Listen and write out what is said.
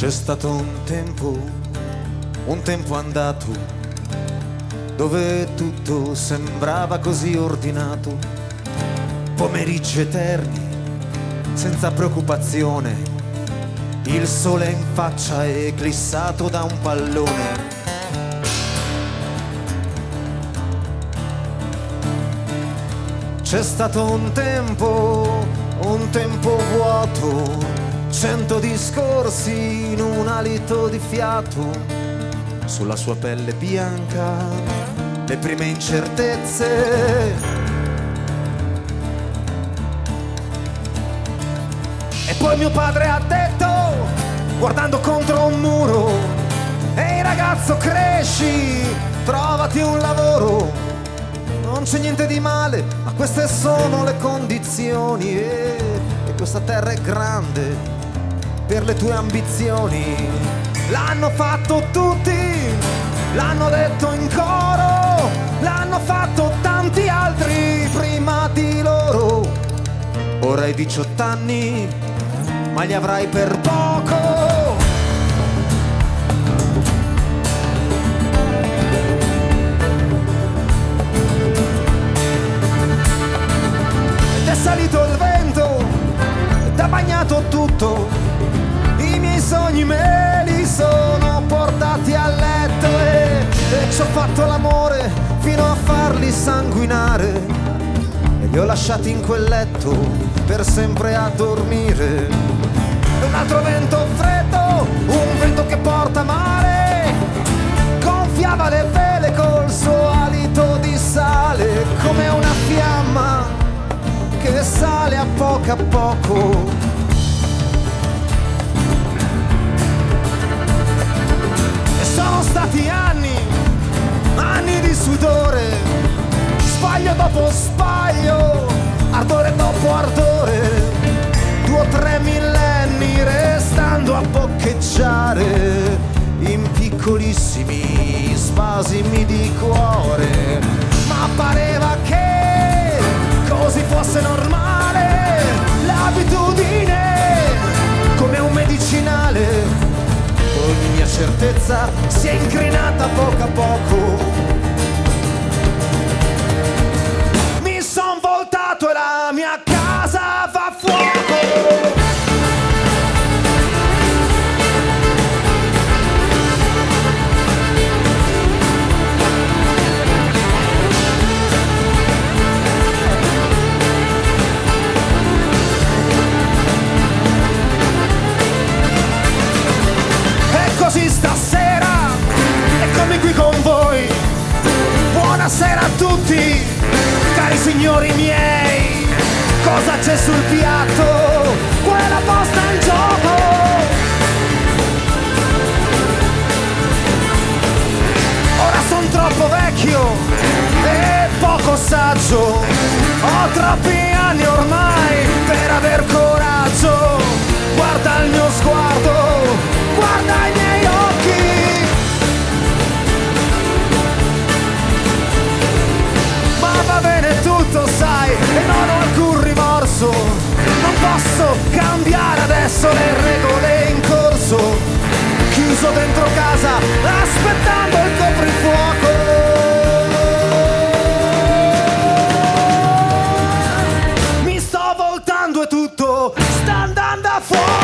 C'è stato un tempo andato, dove tutto sembrava così ordinato, pomeriggi eterni, senza preoccupazione, il sole in faccia eclissato da un pallone. C'è stato un tempo vuoto, 100 discorsi in un alito di fiato, sulla sua pelle bianca le prime incertezze. E poi mio padre ha detto, guardando contro un muro: ehi ragazzo, cresci, trovati un lavoro. Non c'è niente di male, ma queste sono le condizioni, e questa terra è grande per le tue ambizioni. L'hanno fatto tutti, l'hanno detto in coro, l'hanno fatto tanti altri prima di loro. Ora hai 18 anni, ma li avrai per poco. Ed è salito il vento, ed ha bagnato tutto, i miei sogni me li sono portati a letto, e ci ho fatto l'amore fino a farli sanguinare, e li ho lasciati in quel letto per sempre a dormire. E un altro vento freddo, un vento che porta mare, gonfiava le vele col suo alito di sale, come una fiamma che sale a poco. Sono stati anni di sudore, sbaglio dopo sbaglio, ardore dopo ardore, 2 o 3 millenni restando a boccheggiare in piccolissimi spasimi di cuore. Ma pareva che così fosse normale, l'abitudine come un medicinale. Ogni mia certezza si è incrinata a poco. Mi son voltato e la mia casa va a fuoco. Così stasera, eccomi qui con voi. Buonasera a tutti, cari signori miei. Cosa c'è sul piatto? Qual è la posta in gioco? Ora son troppo vecchio e poco saggio, ho troppi anni ormai per aver coraggio. Guarda il mio sguardo, guarda i miei occhi, ma va bene tutto, sai, e non ho alcun rimorso. Non posso cambiare adesso le regole in corso, chiuso dentro casa aspettando il coprifuoco. Mi sto voltando e tutto sta andando a fuoco.